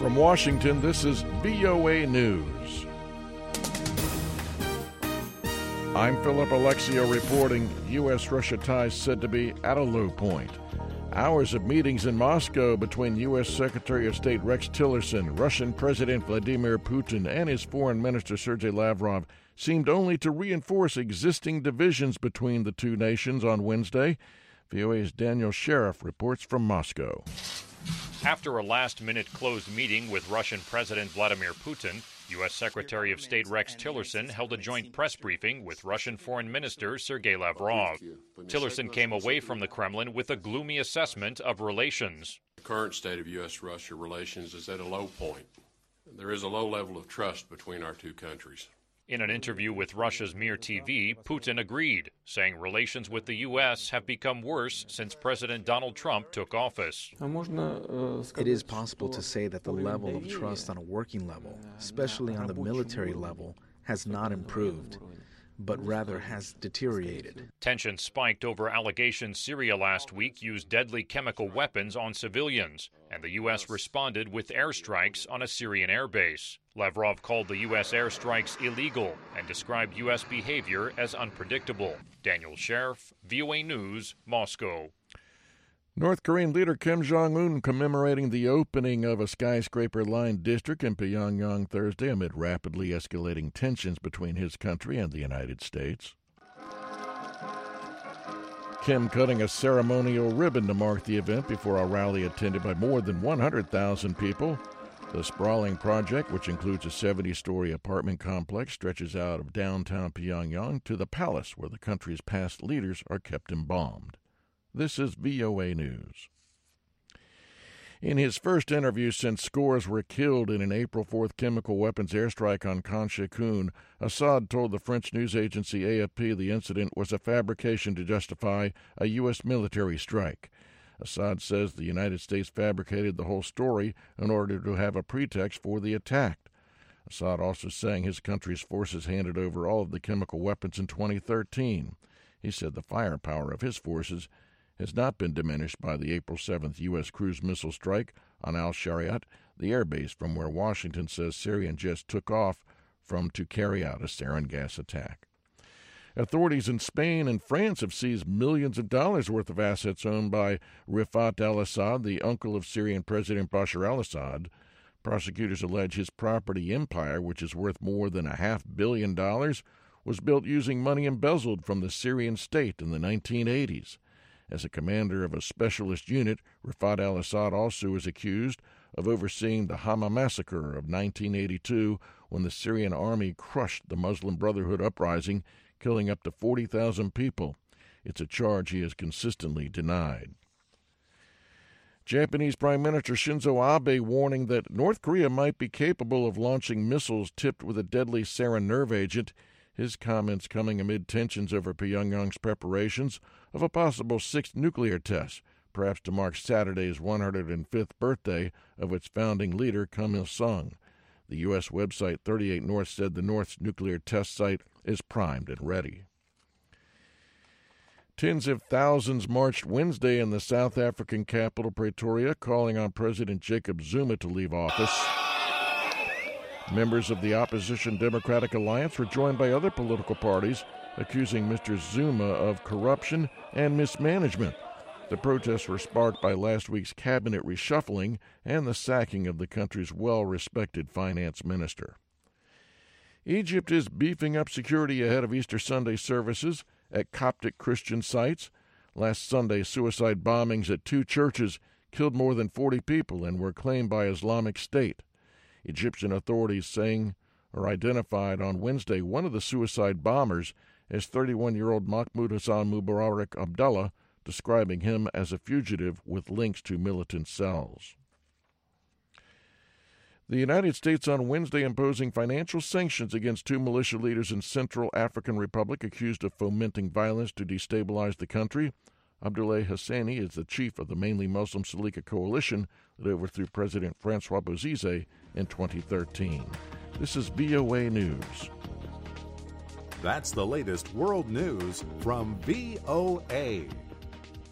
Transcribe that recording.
From Washington, this is VOA News. I'm Philip Alexio reporting U.S.-Russia ties said to be at a low point. Hours of meetings in Moscow between U.S. Secretary of State Rex Tillerson, Russian President Vladimir Putin, and his Foreign Minister Sergei Lavrov seemed only to reinforce existing divisions between the two nations on Wednesday. VOA's Daniel Sheriff reports from Moscow. After a last-minute closed meeting with Russian President Vladimir Putin, U.S. Secretary of State Rex Tillerson held a joint press briefing with Russian Foreign Minister Sergei Lavrov. Tillerson came away from the Kremlin with a gloomy assessment of relations. The current state of U.S.-Russia relations is at a low point. There is a low level of trust between our two countries. In an interview with Russia's Mir TV, Putin agreed, saying relations with the U.S. have become worse since President Donald Trump took office. It is possible to say that the level of trust on a working level, especially on the military level, has not improved, but rather has deteriorated. Tensions spiked over allegations Syria last week used deadly chemical weapons on civilians, and the U.S. responded with airstrikes on a Syrian airbase. Lavrov called the U.S. airstrikes illegal and described U.S. behavior as unpredictable. Daniel Sheriff, VOA News, Moscow. North Korean leader Kim Jong-un commemorating the opening of a skyscraper-lined district in Pyongyang Thursday amid rapidly escalating tensions between his country and the United States. Kim cutting a ceremonial ribbon to mark the event before a rally attended by more than 100,000 people. The sprawling project, which includes a 70-story apartment complex, stretches out of downtown Pyongyang to the palace where the country's past leaders are kept embalmed. This is VOA News. In his first interview since scores were killed in an April 4th chemical weapons airstrike on Khan Shaykhun, Assad told the French news agency AFP the incident was a fabrication to justify a U.S. military strike. Assad says the United States fabricated the whole story in order to have a pretext for the attack. Assad also saying his country's forces handed over all of the chemical weapons in 2013. He said the firepower of his forces has not been diminished by the April 7th U.S. cruise missile strike on Al-Shariat, the airbase from where Washington says Syrian jets took off from to carry out a sarin gas attack. Authorities in Spain and France have seized millions of dollars worth of assets owned by Rifat al-Assad, the uncle of Syrian President Bashar al-Assad. Prosecutors allege his property empire, which is worth more than $500 million, was built using money embezzled from the Syrian state in the 1980s. As a commander of a specialist unit, Rifat al-Assad also is accused of overseeing the Hama massacre of 1982 when the Syrian army crushed the Muslim Brotherhood uprising, killing up to 40,000 people. It's a charge he has consistently denied. Japanese Prime Minister Shinzo Abe warning that North Korea might be capable of launching missiles tipped with a deadly sarin nerve agent. His comments coming amid tensions over Pyongyang's preparations of a possible sixth nuclear test, perhaps to mark Saturday's 105th birthday of its founding leader, Kim Il-sung. The U.S. website 38 North said the North's nuclear test site is primed and ready. Tens of thousands marched Wednesday in the South African capital, Pretoria, calling on President Jacob Zuma to leave office. Members of the opposition Democratic Alliance were joined by other political parties accusing Mr. Zuma of corruption and mismanagement. The protests were sparked by last week's cabinet reshuffling and the sacking of the country's well-respected finance minister. Egypt is beefing up security ahead of Easter Sunday services at Coptic Christian sites. Last Sunday, suicide bombings at 2 churches killed more than 40 people and were claimed by Islamic State. Egyptian authorities saying or identified on Wednesday one of the suicide bombers as 31-year-old Mahmoud Hassan Mubarak Abdullah, describing him as a fugitive with links to militant cells. The United States on Wednesday imposing financial sanctions against 2 militia leaders in Central African Republic accused of fomenting violence to destabilize the country. Abdoulaye Hassani is the chief of the mainly Muslim Salika coalition that overthrew President Francois Bozize in 2013. This is VOA News. That's the latest world news from VOA.